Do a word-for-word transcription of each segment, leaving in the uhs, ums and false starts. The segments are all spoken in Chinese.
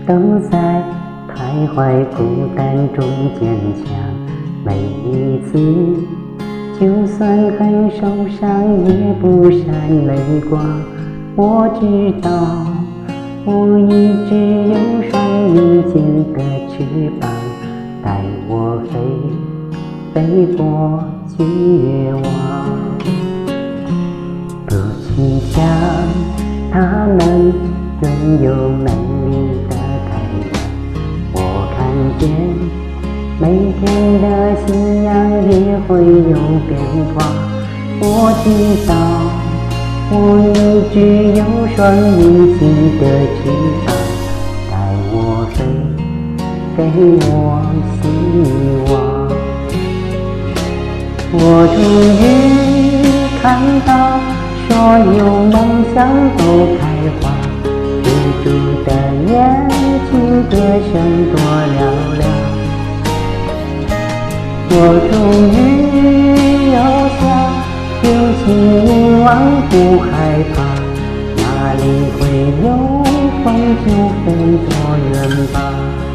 都在徘徊孤单中坚强。每一次就算很受伤也不闪泪光。我知道我一直有双无尽的翅膀，带我飞飞过绝望。不去想他们拥有美丽的太阳，我看见每天的信仰也会有变化。我知道我一直有双无尽的翅膀，带我飞，给我希望。我终于看到所有梦想都开花，追逐的眼睛歌声多嘹亮。我终于有下有希望，不害怕，哪里会有风就飞多远吧。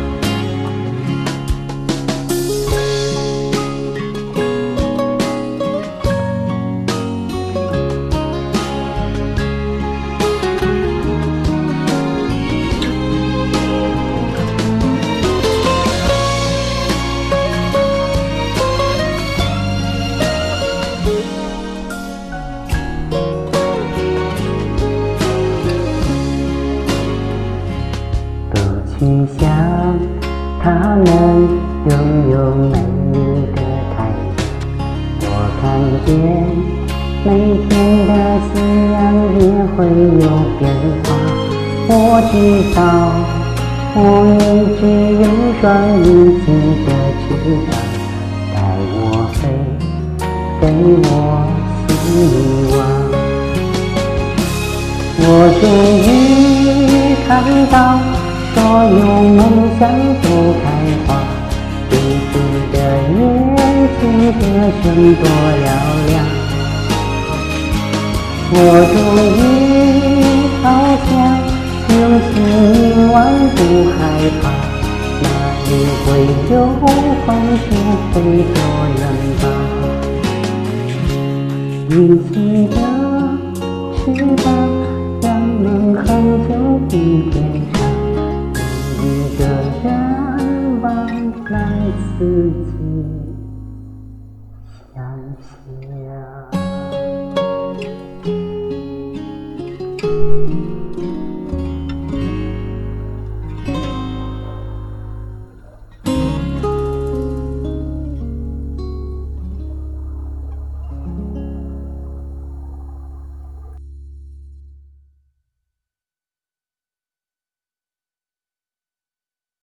去想他们拥有美丽的太阳，我看见每天的信仰也会有变化。我知道我一直有双无尽的翅膀，带我飞，给我希望。我终于看到所有梦想都开花，追逐的眼睛歌声多嘹亮。我终于好像有希望，不害怕，哪里会有风就飞多远吧。一起的翅膀让梦很久不变长，一个人忘来自己想想。